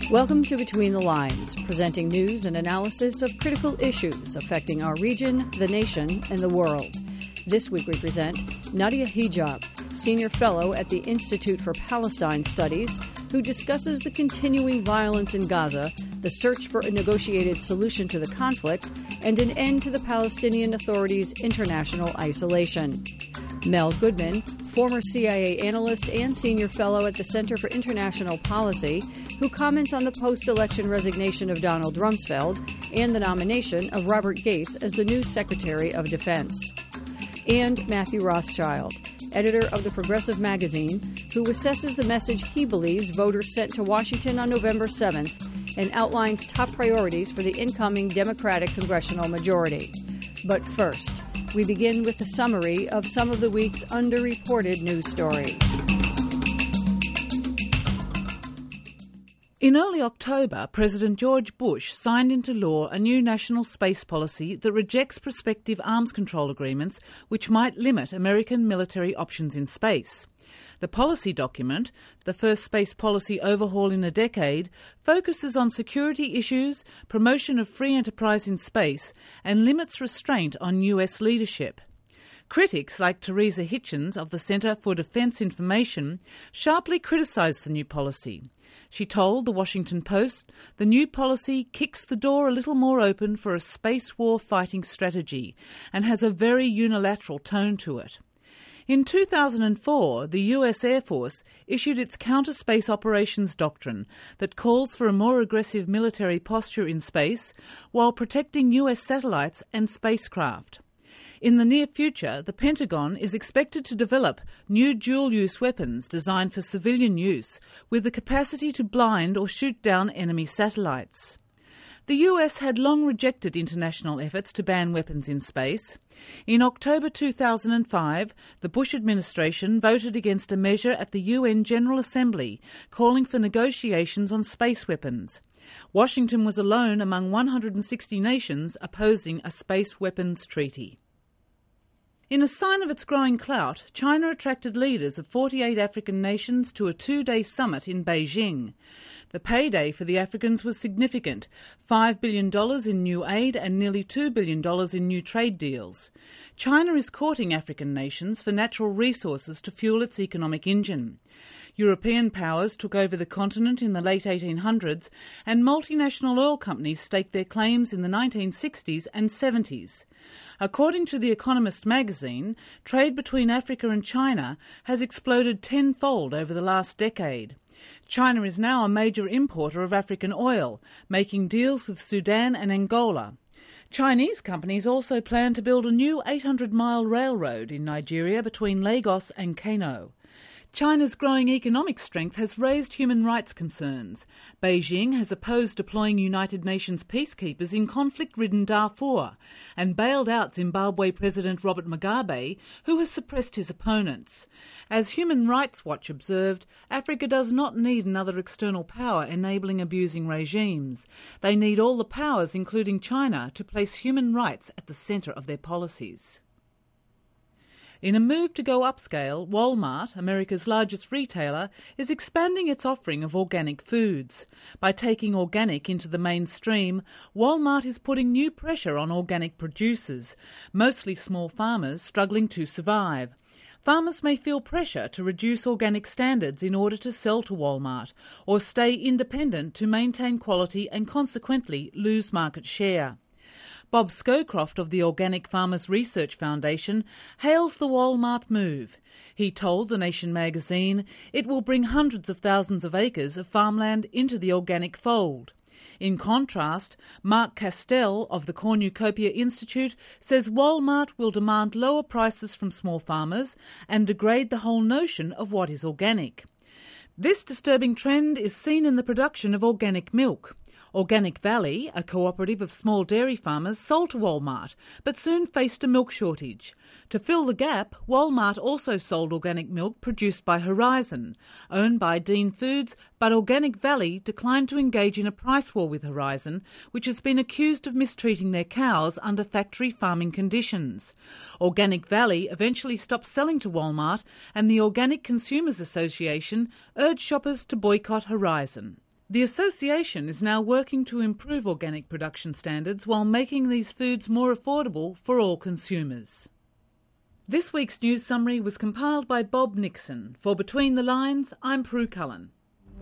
Welcome to Between the Lines, presenting news and analysis of critical issues affecting our region, the nation, and the world. This week we present Nadia Hijab, Senior Fellow at the Institute for Palestine Studies, who discusses the continuing violence in Gaza, the search for a negotiated solution to the conflict, and an end to the Palestinian Authority's international isolation. Mel Goodman, former CIA analyst and senior fellow at the Center for International Policy, who comments on the post-election resignation of Donald Rumsfeld and the nomination of Robert Gates as the new Secretary of Defense. And Matthew Rothschild, editor of the Progressive Magazine, who assesses the message he believes voters sent to Washington on November 7th and outlines top priorities for the incoming Democratic congressional majority. But first, we begin with a summary of some of the week's underreported news stories. In early October, President George Bush signed into law a new national space policy that rejects prospective arms control agreements which might limit American military options in space. The policy document, the first space policy overhaul in a decade, focuses on security issues, promotion of free enterprise in space, and limits restraint on US leadership. Critics like Teresa Hitchens of the Center for Defense Information sharply criticised the new policy. She told the Washington Post the new policy kicks the door a little more open for a space war fighting strategy and has a very unilateral tone to it. In 2004, the US Air Force issued its counter-space operations doctrine that calls for a more aggressive military posture in space while protecting US satellites and spacecraft. In the near future, the Pentagon is expected to develop new dual-use weapons designed for civilian use with the capacity to blind or shoot down enemy satellites. The US had long rejected international efforts to ban weapons in space. In October 2005, the Bush administration voted against a measure at the UN General Assembly calling for negotiations on space weapons. Washington was alone among 160 nations opposing a space weapons treaty. In a sign of its growing clout, China attracted leaders of 48 African nations to a two-day summit in Beijing. The payday for the Africans was significant, $5 billion in new aid and nearly $2 billion in new trade deals. China is courting African nations for natural resources to fuel its economic engine. European powers took over the continent in the late 1800s, and multinational oil companies staked their claims in the 1960s and 70s. According to The Economist magazine, trade between Africa and China has exploded tenfold over the last decade. China is now a major importer of African oil, making deals with Sudan and Angola. Chinese companies also plan to build a new 800-mile railroad in Nigeria between Lagos and Kano. China's growing economic strength has raised human rights concerns. Beijing has opposed deploying United Nations peacekeepers in conflict-ridden Darfur and bailed out Zimbabwe President Robert Mugabe, who has suppressed his opponents. As Human Rights Watch observed, Africa does not need another external power enabling abusing regimes. They need all the powers, including China, to place human rights at the centre of their policies. In a move to go upscale, Walmart, America's largest retailer, is expanding its offering of organic foods. By taking organic into the mainstream, Walmart is putting new pressure on organic producers, mostly small farmers struggling to survive. Farmers may feel pressure to reduce organic standards in order to sell to Walmart, or stay independent to maintain quality and consequently lose market share. Bob Scowcroft of the Organic Farmers Research Foundation hails the Walmart move. He told The Nation magazine it will bring hundreds of thousands of acres of farmland into the organic fold. In contrast, Mark Castell of the Cornucopia Institute says Walmart will demand lower prices from small farmers and degrade the whole notion of what is organic. This disturbing trend is seen in the production of organic milk. Organic Valley, a cooperative of small dairy farmers, sold to Walmart, but soon faced a milk shortage. To fill the gap, Walmart also sold organic milk produced by Horizon, owned by Dean Foods, but Organic Valley declined to engage in a price war with Horizon, which has been accused of mistreating their cows under factory farming conditions. Organic Valley eventually stopped selling to Walmart, and the Organic Consumers Association urged shoppers to boycott Horizon. The association is now working to improve organic production standards while making these foods more affordable for all consumers. This week's news summary was compiled by Bob Nixon. For Between the Lines, I'm Prue Cullen.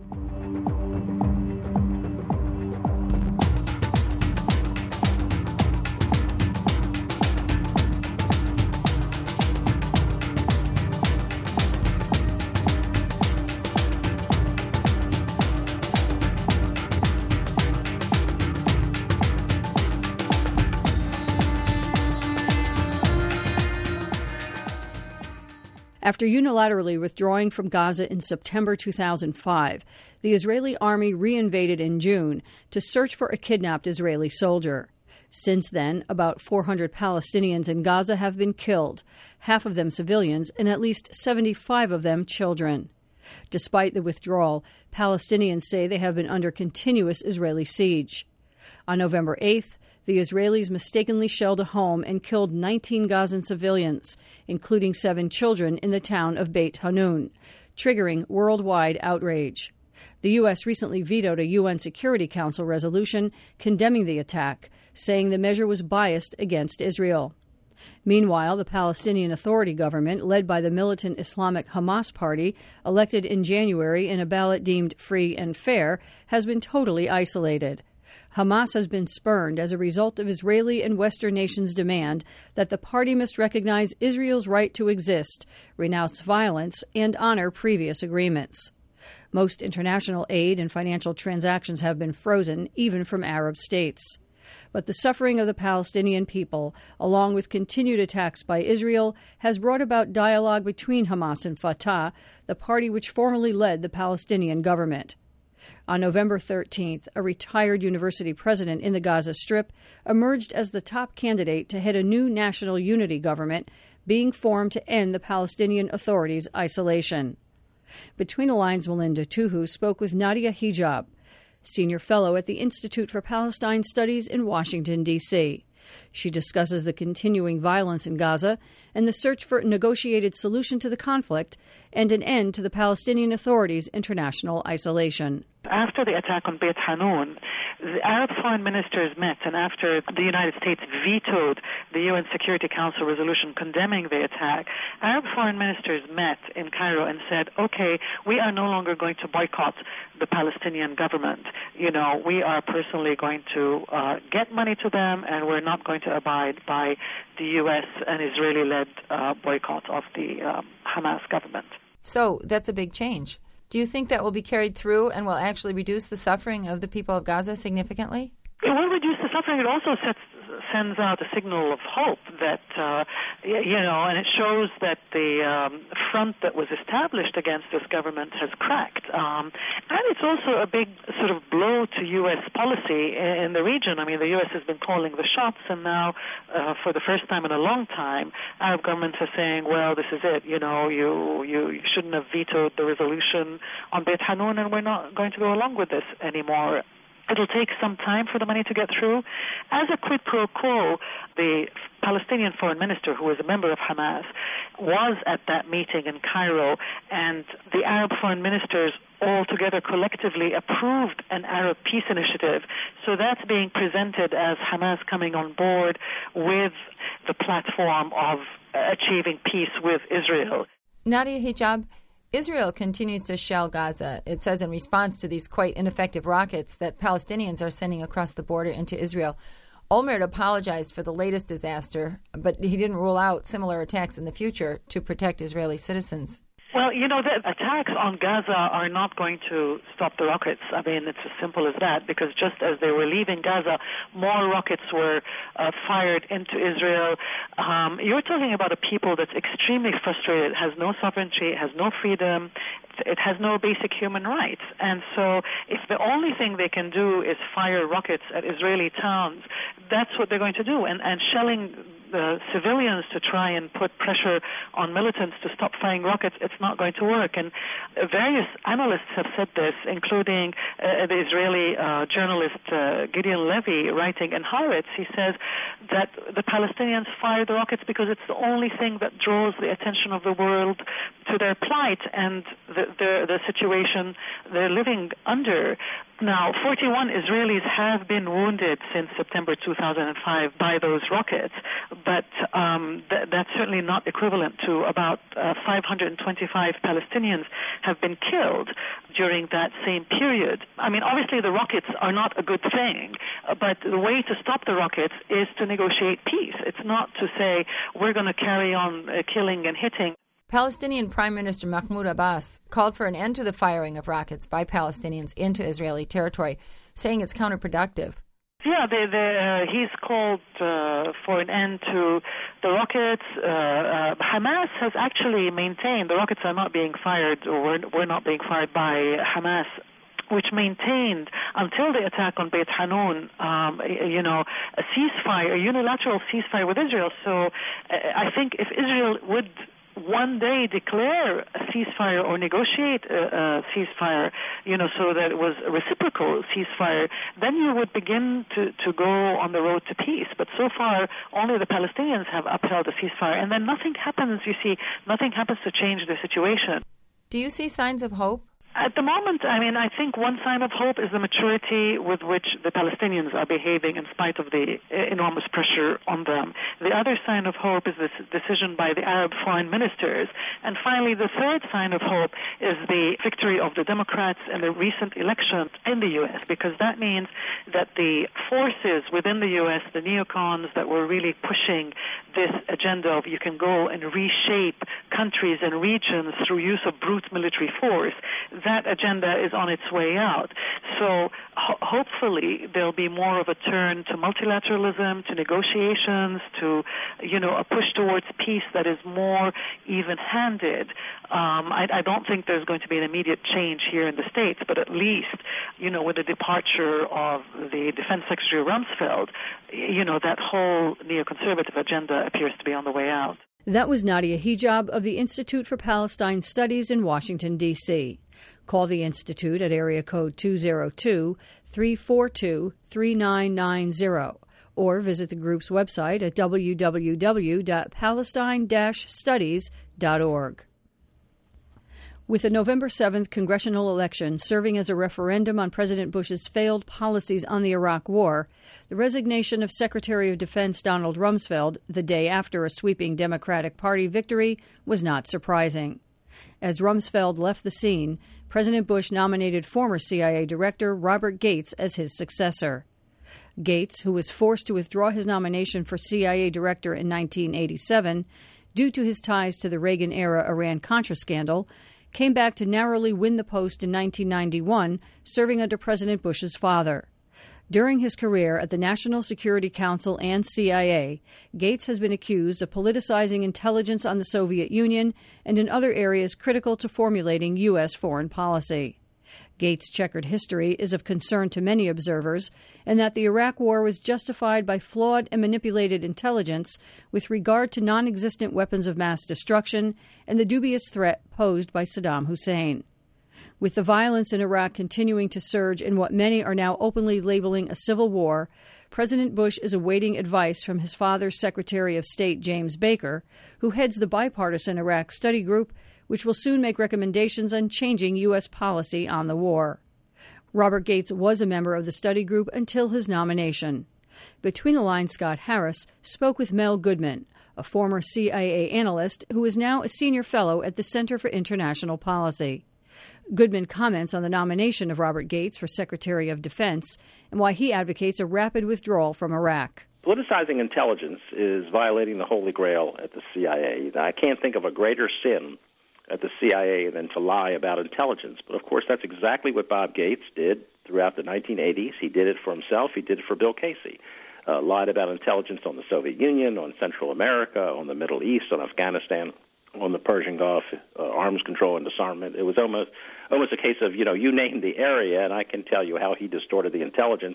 After unilaterally withdrawing from Gaza in September 2005, the Israeli army reinvaded in June to search for a kidnapped Israeli soldier. Since then, about 400 Palestinians in Gaza have been killed, half of them civilians and at least 75 of them children. Despite the withdrawal, Palestinians say they have been under continuous Israeli siege. On November 8th, the Israelis mistakenly shelled a home and killed 19 Gazan civilians, including 7 children in the town of Beit Hanun, triggering worldwide outrage. The U.S. recently vetoed a UN Security Council resolution condemning the attack, saying the measure was biased against Israel. Meanwhile, the Palestinian Authority government, led by the militant Islamic Hamas party, elected in January in a ballot deemed free and fair, has been totally isolated. Hamas has been spurned as a result of Israeli and Western nations' demand that the party must recognize Israel's right to exist, renounce violence, and honor previous agreements. Most international aid and financial transactions have been frozen, even from Arab states. But the suffering of the Palestinian people, along with continued attacks by Israel, has brought about dialogue between Hamas and Fatah, the party which formerly led the Palestinian government. On November 13th, a retired university president in the Gaza Strip emerged as the top candidate to head a new national unity government being formed to end the Palestinian Authority's isolation. Between the Lines, Melinda Tuhu spoke with Nadia Hijab, senior fellow at the Institute for Palestine Studies in Washington, D.C. She discusses the continuing violence in Gaza and the search for a negotiated solution to the conflict and an end to the Palestinian Authority's international isolation. After the attack on Beit Hanun, the Arab foreign ministers met, and after the United States vetoed the UN Security Council resolution condemning the attack, Arab foreign ministers met in Cairo and said, okay, we are no longer going to boycott the Palestinian government. We are personally going to get money to them, and we're not going to abide by the U.S. and Israeli-led boycott of the Hamas government. So that's a big change. Do you think that will be carried through and will actually reduce the suffering of the people of Gaza significantly? It will reduce the suffering. It also sends out a signal of hope that, and it shows that the front that was established against this government has cracked. And it's also a big sort of blow to U.S. policy in the region. I mean, the U.S. has been calling the shots, and now, for the first time in a long time, Arab governments are saying, well, this is it. You shouldn't have vetoed the resolution on Beit Hanun, and we're not going to go along with this anymore. It'll take some time for the money to get through. As a quid pro quo, the Palestinian foreign minister, who was a member of Hamas, was at that meeting in Cairo, and the Arab foreign ministers all together collectively approved an Arab peace initiative. So that's being presented as Hamas coming on board with the platform of achieving peace with Israel. Nadia Hijab, Israel continues to shell Gaza. It says in response to these quite ineffective rockets that Palestinians are sending across the border into Israel. Olmert apologized for the latest disaster, but he didn't rule out similar attacks in the future to protect Israeli citizens. Well, the attacks on Gaza are not going to stop the rockets. I mean, it's as simple as that, because just as they were leaving Gaza, more rockets were fired into Israel. You're talking about a people that's extremely frustrated, has no sovereignty, has no freedom, it has no basic human rights. And so if the only thing they can do is fire rockets at Israeli towns, that's what they're going to do. And shelling the civilians to try and put pressure on militants to stop firing rockets, it's not going to work. And various analysts have said this, including the Israeli journalist Gideon Levy, writing in Haaretz. He says that the Palestinians fire the rockets because it's the only thing that draws the attention of the world to their plight and the situation they're living under. Now, 41 Israelis have been wounded since September 2005 by those rockets, but that's certainly not equivalent to about 525 Palestinians have been killed during that same period. I mean, obviously the rockets are not a good thing, but the way to stop the rockets is to negotiate peace. It's not to say we're going to carry on killing and hitting. Palestinian Prime Minister Mahmoud Abbas called for an end to the firing of rockets by Palestinians into Israeli territory, saying it's counterproductive. Yeah, he's called for an end to the rockets. Hamas has actually maintained the rockets are not being fired, or were not being fired by Hamas, which maintained until the attack on Beit Hanun, a ceasefire, a unilateral ceasefire with Israel. So I think if Israel would one day declare a ceasefire or negotiate a ceasefire, so that it was a reciprocal ceasefire, then you would begin to go on the road to peace. But so far, only the Palestinians have upheld a ceasefire, and then nothing happens, nothing happens to change the situation. Do you see signs of hope? At the moment, I think one sign of hope is the maturity with which the Palestinians are behaving in spite of the enormous pressure on them. The other sign of hope is this decision by the Arab foreign ministers. And finally, the third sign of hope is the victory of the Democrats in the recent election in the U.S., because that means that the forces within the U.S., the neocons that were really pushing this agenda of you can go and reshape countries and regions through use of brute military force, that agenda is on its way out. So hopefully there'll be more of a turn to multilateralism, to negotiations, to, a push towards peace that is more even-handed. I don't think there's going to be an immediate change here in the States, but at least, with the departure of the Defense Secretary Rumsfeld, that whole neoconservative agenda appears to be on the way out. That was Nadia Hijab of the Institute for Palestine Studies in Washington, D.C. Call the Institute at area code 202-342-3990 or visit the group's website at www.palestine-studies.org. With the November 7th congressional election serving as a referendum on President Bush's failed policies on the Iraq War, the resignation of Secretary of Defense Donald Rumsfeld the day after a sweeping Democratic Party victory was not surprising. As Rumsfeld left the scene, President Bush nominated former CIA Director Robert Gates as his successor. Gates, who was forced to withdraw his nomination for CIA Director in 1987 due to his ties to the Reagan-era Iran-Contra scandal, came back to narrowly win the post in 1991, serving under President Bush's father. During his career at the National Security Council and CIA, Gates has been accused of politicizing intelligence on the Soviet Union and in other areas critical to formulating U.S. foreign policy. Gates' checkered history is of concern to many observers, in that the Iraq War was justified by flawed and manipulated intelligence with regard to non-existent weapons of mass destruction and the dubious threat posed by Saddam Hussein. With the violence in Iraq continuing to surge in what many are now openly labeling a civil war, President Bush is awaiting advice from his father's Secretary of State, James Baker, who heads the bipartisan Iraq Study Group, which will soon make recommendations on changing U.S. policy on the war. Robert Gates was a member of the study group until his nomination. Between the Lines, Scott Harris spoke with Mel Goodman, a former CIA analyst who is now a senior fellow at the Center for International Policy. Goodman comments on the nomination of Robert Gates for Secretary of Defense and why he advocates a rapid withdrawal from Iraq. Politicizing intelligence is violating the Holy Grail at the CIA. I can't think of a greater sin at the CIA than to lie about intelligence. But, of course, that's exactly what Bob Gates did throughout the 1980s. He did it for himself. He did it for Bill Casey. Lied about intelligence on the Soviet Union, on Central America, on the Middle East, on Afghanistan, on the Persian Gulf, arms control and disarmament. It was almost a case of, you name the area, and I can tell you how he distorted the intelligence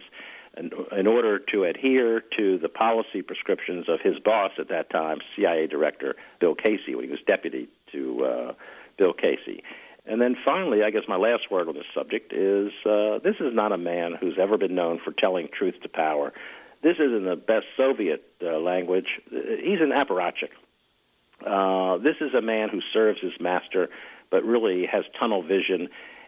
in order to adhere to the policy prescriptions of his boss at that time, CIA Director Bill Casey, when he was deputy to Bill Casey. And then finally, I guess my last word on this subject is this is not a man who's ever been known for telling truth to power. This is, in the best Soviet language, he's an apparatchik. This is a man who serves his master but really has tunnel vision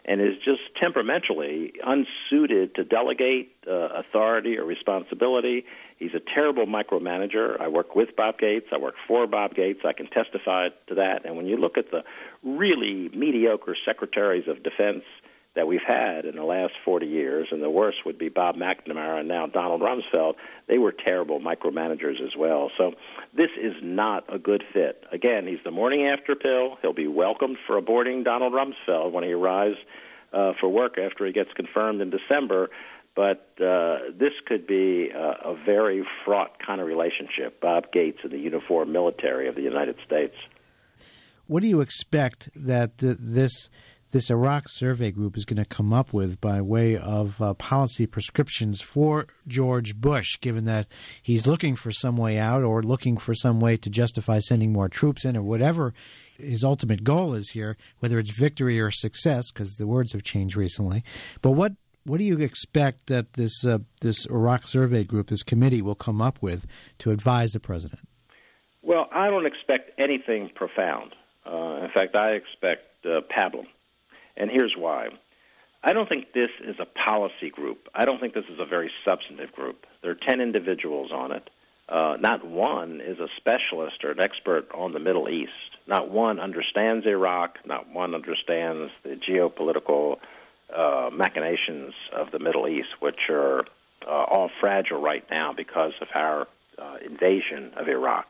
and is just temperamentally unsuited to delegate authority or responsibility. He's a terrible micromanager. I work with Bob Gates. I work for Bob Gates. I can testify to that. And when you look at the really mediocre secretaries of defense that we've had in the last 40 years, and the worst would be Bob McNamara and now Donald Rumsfeld, they were terrible micromanagers as well. So this is not a good fit. Again, he's the morning after pill. He'll be welcomed for aborting Donald Rumsfeld when he arrives for work after he gets confirmed in December. But this could be a very fraught kind of relationship, Bob Gates and the uniformed military of the United States. What do you expect that this Iraq survey group is going to come up with by way of policy prescriptions for George Bush, given that he's looking for some way out or looking for some way to justify sending more troops in or whatever his ultimate goal is here, whether it's victory or success, because the words have changed recently. But what do you expect that this Iraq survey group, this committee, will come up with to advise the president? Well, I don't expect anything profound. In fact, I expect pablum. And here's why. I don't think this is a policy group. I don't think this is a very substantive group. There are 10 individuals on it. Not one is a specialist or an expert on the Middle East. Not one understands Iraq. Not one understands the geopolitical machinations of the Middle East, which are all fragile right now because of our invasion of Iraq.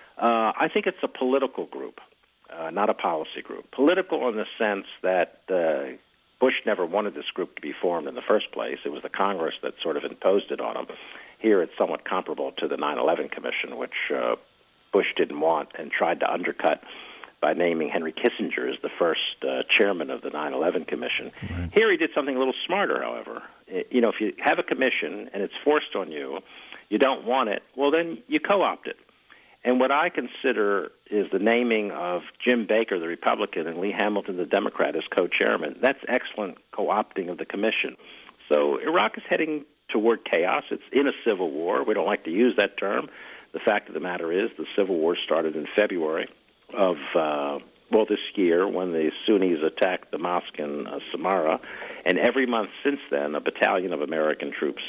I think it's a political group. Not a policy group. Political in the sense that Bush never wanted this group to be formed in the first place. It was the Congress that sort of imposed it on him. Here it's somewhat comparable to the 9/11 Commission, which Bush didn't want and tried to undercut by naming Henry Kissinger as the first chairman of the 9/11 Commission. Right. Here he did something a little smarter, however. If you have a commission and it's forced on you, you don't want it, well, then you co-opt it. And what I consider is the naming of Jim Baker, the Republican, and Lee Hamilton, the Democrat, as co-chairman. That's excellent co-opting of the commission. So Iraq is heading toward chaos. It's in a civil war. We don't like to use that term. The fact of the matter is the civil war started in February of, this year when the Sunnis attacked the mosque in Samarra. And every month since then, a battalion of American troops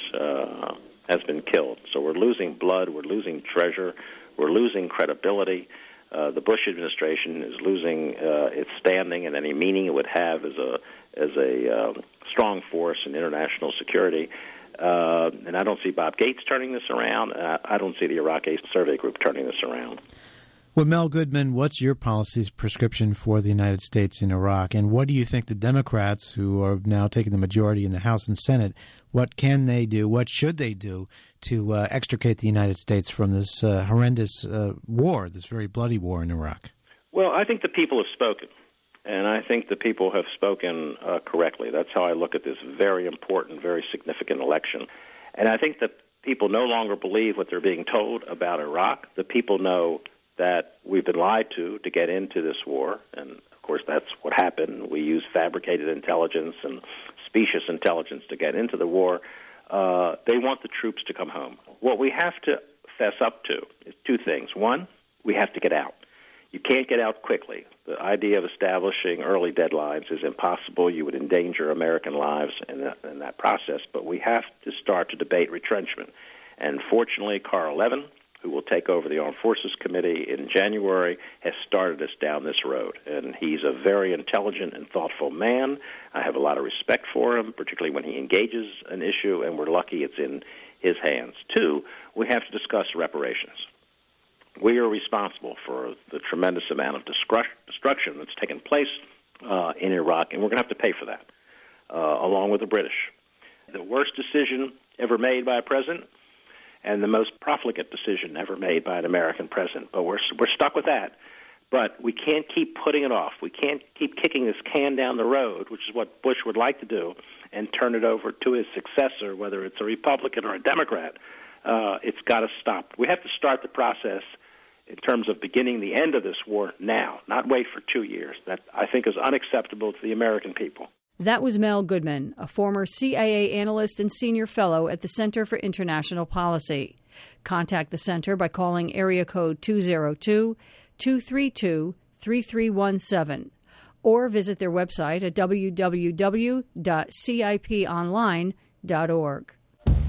has been killed. So we're losing blood. We're losing treasure. We're losing credibility. The Bush administration is losing its standing and any meaning it would have as a strong force in international security. And I don't see Bob Gates turning this around. I don't see the Iraqi survey group turning this around. Well, Mel Goodman, what's your policy prescription for the United States in Iraq? And what do you think the Democrats, who are now taking the majority in the House and Senate, what can they do, what should they do to extricate the United States from this horrendous war, this very bloody war in Iraq? Well, I think the people have spoken, and I think the people have spoken correctly. That's how I look at this very important, very significant election. And I think that people no longer believe what they're being told about Iraq. The people know that we've been lied to get into this war, and of course that's what happened. We used fabricated intelligence and specious intelligence to get into the war. They want the troops to come home. What we have to fess up to is two things. One, we have to get out. You can't get out quickly. The idea of establishing early deadlines is impossible. You would endanger American lives in that process, but we have to start to debate retrenchment. And fortunately, Carl Levin, who will take over the Armed Forces Committee in January, has started us down this road. And he's a very intelligent and thoughtful man. I have a lot of respect for him, particularly when he engages an issue, and we're lucky it's in his hands. Two, we have to discuss reparations. We are responsible for the tremendous amount of destruction that's taken place in Iraq, and we're going to have to pay for that, along with the British. The worst decision ever made by a president, and the most profligate decision ever made by an American president. But we're stuck with that. But we can't keep putting it off. We can't keep kicking this can down the road, which is what Bush would like to do, and turn it over to his successor, whether it's a Republican or a Democrat. It's got to stop. We have to start the process in terms of beginning the end of this war now, not wait for 2 years. That, I think, is unacceptable to the American people. That was Mel Goodman, a former CIA analyst and senior fellow at the Center for International Policy. Contact the center by calling area code 202-232-3317 or visit their website at www.ciponline.org.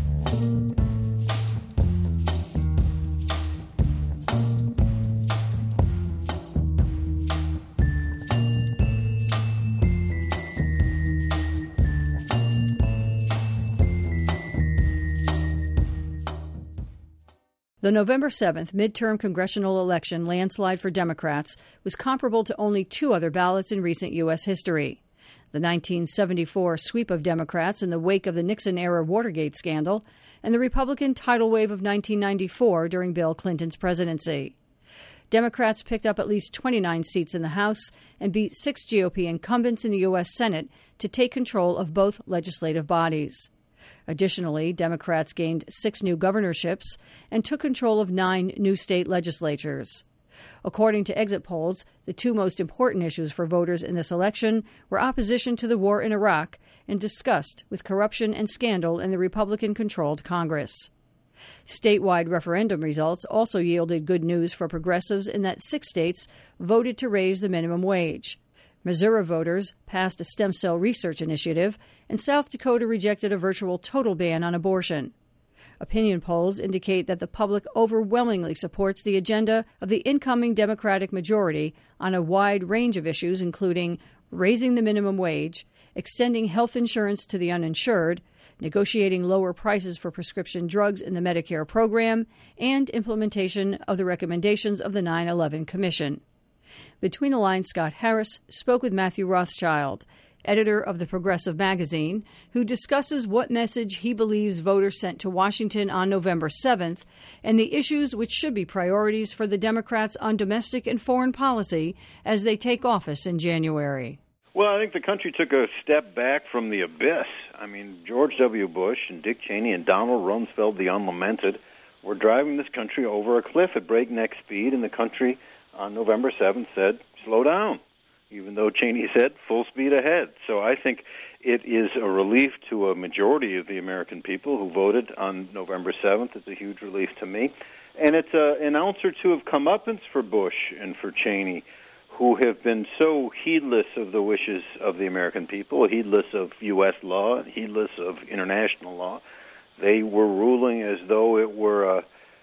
The November 7th midterm congressional election landslide for Democrats was comparable to only two other ballots in recent U.S. history. The 1974 sweep of Democrats in the wake of the Nixon-era Watergate scandal and the Republican tidal wave of 1994 during Bill Clinton's presidency. Democrats picked up at least 29 seats in the House and beat 6 GOP incumbents in the U.S. Senate to take control of both legislative bodies. Additionally, Democrats gained 6 new governorships and took control of 9 new state legislatures. According to exit polls, the two most important issues for voters in this election were opposition to the war in Iraq and disgust with corruption and scandal in the Republican-controlled Congress. Statewide referendum results also yielded good news for progressives in that 6 states voted to raise the minimum wage. Missouri voters passed a stem cell research initiative, and South Dakota rejected a virtual total ban on abortion. Opinion polls indicate that the public overwhelmingly supports the agenda of the incoming Democratic majority on a wide range of issues, including raising the minimum wage, extending health insurance to the uninsured, negotiating lower prices for prescription drugs in the Medicare program, and implementation of the recommendations of the 9/11 Commission. Between the Lines, Scott Harris spoke with Matthew Rothschild, editor of the Progressive magazine, who discusses what message he believes voters sent to Washington on November 7th and the issues which should be priorities for the Democrats on domestic and foreign policy as they take office in January. Well, I think the country took a step back from the abyss. I mean, George W. Bush and Dick Cheney and Donald Rumsfeld, the unlamented, were driving this country over a cliff at breakneck speed, and the country on November 7th said, slow down, even though Cheney said full speed ahead. So I think it is a relief to a majority of the American people who voted on November 7th. It's a huge relief to me. And it's an ounce or two of comeuppance for Bush and for Cheney, who have been so heedless of the wishes of the American people, heedless of U.S. law, heedless of international law. They were ruling as though it were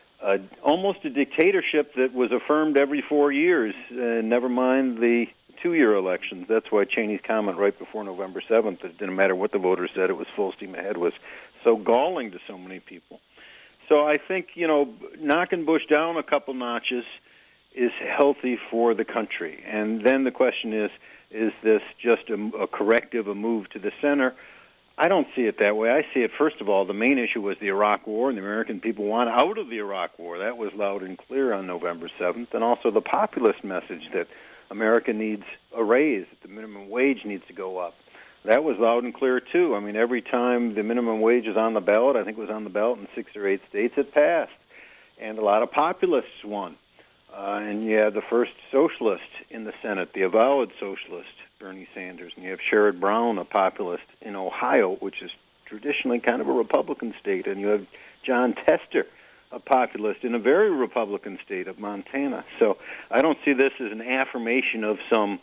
almost a dictatorship that was affirmed every 4 years, never mind the 2-year elections. That's why Cheney's comment right before November 7th, that it didn't matter what the voters said, it was full steam ahead, was so galling to so many people. So I think, knocking Bush down a couple notches is healthy for the country. And then the question is this just a corrective, a move to the center? I don't see it that way. I see it, first of all, the main issue was the Iraq War, and the American people want out of the Iraq War. That was loud and clear on November 7th. And also the populist message that America needs a raise, that the minimum wage needs to go up. That was loud and clear, too. I mean, every time the minimum wage is on the ballot, I think it was on the ballot in 6 or 8 states, it passed. And a lot of populists won. And you had the first socialist in the Senate, the avowed socialist, Bernie Sanders. And you have Sherrod Brown, a populist in Ohio, which is traditionally kind of a Republican state. And you have John Tester, a populist in a very Republican state of Montana. So I don't see this as an affirmation of some,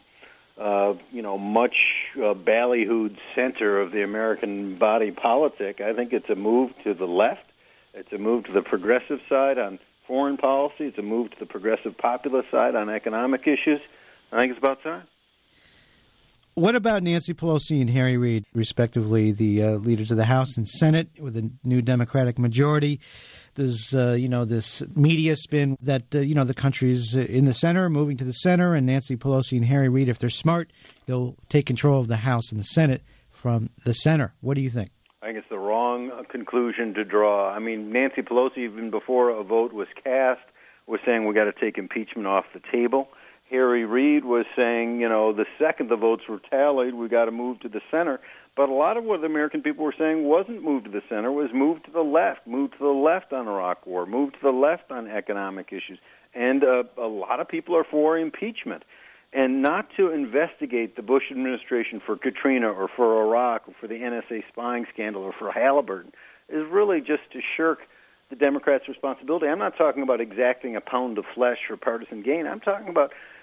much ballyhooed center of the American body politic. I think it's a move to the left. It's a move to the progressive side on foreign policy. It's a move to the progressive populist side on economic issues. I think it's about time. What about Nancy Pelosi and Harry Reid, respectively, the leaders of the House and Senate with a new Democratic majority? There's, this media spin that, the country's in the center, moving to the center, and Nancy Pelosi and Harry Reid, if they're smart, they'll take control of the House and the Senate from the center. What do you think? I think it's the wrong conclusion to draw. I mean, Nancy Pelosi, even before a vote was cast, was saying we got to take impeachment off the table. Harry Reid was saying, the second the votes were tallied, we got to move to the center. But a lot of what the American people were saying wasn't move to the center, was move to the left on Iraq War, move to the left on economic issues. And a lot of people are for impeachment. And not to investigate the Bush administration for Katrina or for Iraq or for the NSA spying scandal or for Halliburton is really just to shirk the Democrats' responsibility. I'm not talking about exacting a pound of flesh for partisan gain. I'm talking about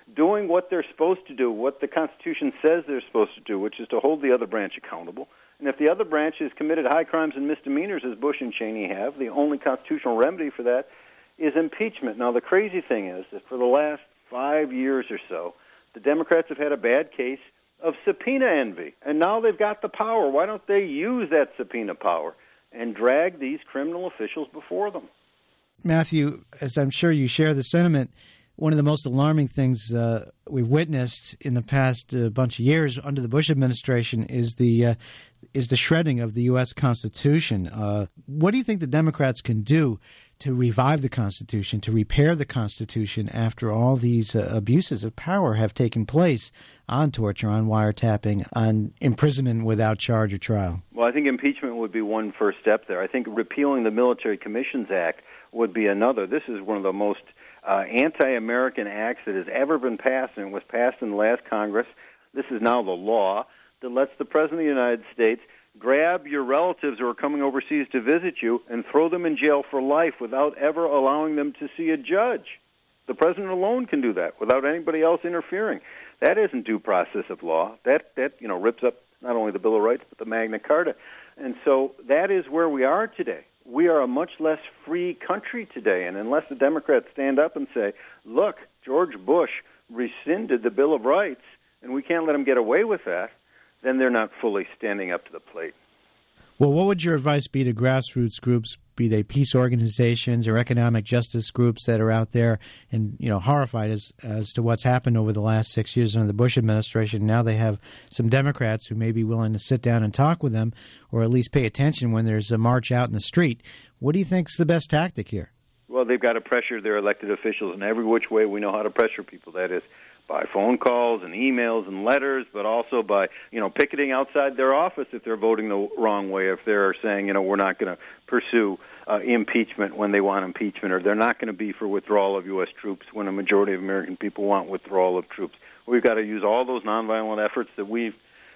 doing what they're supposed to do, what the Constitution says they're supposed to do, which is to hold the other branch accountable. And if the other branch has committed high crimes and misdemeanors, as Bush and Cheney have, the only constitutional remedy for that is impeachment. Now, the crazy thing is that for the last 5 years or so, the Democrats have had a bad case of subpoena envy, and now they've got the power. Why don't they use that subpoena power and drag these criminal officials before them? Matthew, as I'm sure you share the sentiment, one of the most alarming things we've witnessed in the past bunch of years under the Bush administration is the shredding of the U.S. Constitution. What do you think the Democrats can do to revive the Constitution, to repair the Constitution after all these abuses of power have taken place on torture, on wiretapping, on imprisonment without charge or trial? Well, I think impeachment would be one first step there. I think repealing the Military Commissions Act would be another. This is one of the most anti-American acts that has ever been passed, and it was passed in the last Congress. This is now the law that lets the President of the United States grab your relatives who are coming overseas to visit you and throw them in jail for life without ever allowing them to see a judge. The President alone can do that without anybody else interfering. That isn't due process of law. That rips up not only the Bill of Rights but the Magna Carta. And so that is where we are today. We are a much less free country today, and unless the Democrats stand up and say, look, George Bush rescinded the Bill of Rights, and we can't let him get away with that, then they're not fully standing up to the plate. Well, what would your advice be to grassroots groups, be they peace organizations or economic justice groups that are out there and horrified as to what's happened over the last 6 years under the Bush administration? Now they have some Democrats who may be willing to sit down and talk with them, or at least pay attention when there's a march out in the street. What do you think is the best tactic here? Well, they've got to pressure their elected officials in every which way we know how to pressure people. That is, by phone calls and emails and letters, but also by, picketing outside their office if they're voting the wrong way, if they're saying, we're not going to pursue impeachment when they want impeachment, or they're not going to be for withdrawal of U.S. troops when a majority of American people want withdrawal of troops. We've got to use all those nonviolent efforts that we've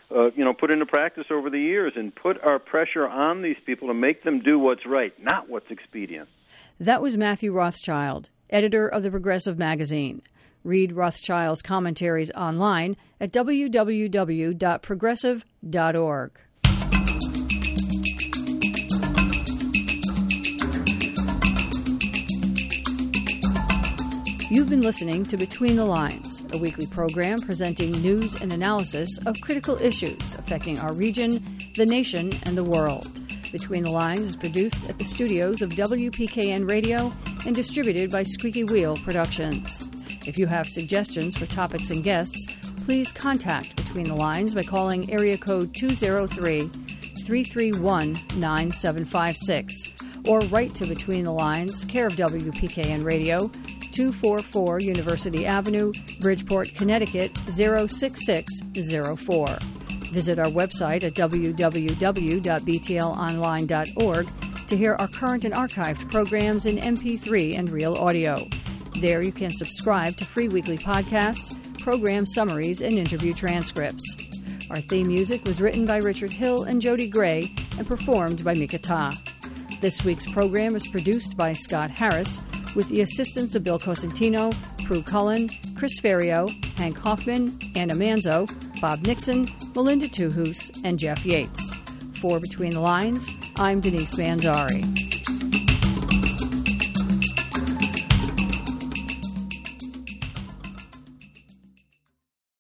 put into practice over the years and put our pressure on these people to make them do what's right, not what's expedient. That was Matthew Rothschild, editor of the Progressive Magazine. Read Rothschild's commentaries online at www.progressive.org. You've been listening to Between the Lines, a weekly program presenting news and analysis of critical issues affecting our region, the nation, and the world. Between the Lines is produced at the studios of WPKN Radio and distributed by Squeaky Wheel Productions. If you have suggestions for topics and guests, please contact Between the Lines by calling area code 203-331-9756 or write to Between the Lines, care of WPKN Radio, 244 University Avenue, Bridgeport, Connecticut 06604. Visit our website at www.btlonline.org to hear our current and archived programs in MP3 and real audio. There you can subscribe to free weekly podcasts, program summaries, and interview transcripts. Our theme music was written by Richard Hill and Jody Gray and performed by Mika Ta. This week's program was produced by Scott Harris with the assistance of Bill Cosentino, Prue Cullen, Chris Ferrio, Hank Hoffman, Anna Manzo, Bob Nixon, Melinda Tuhus, and Jeff Yates. For Between the Lines, I'm Denise Manzari.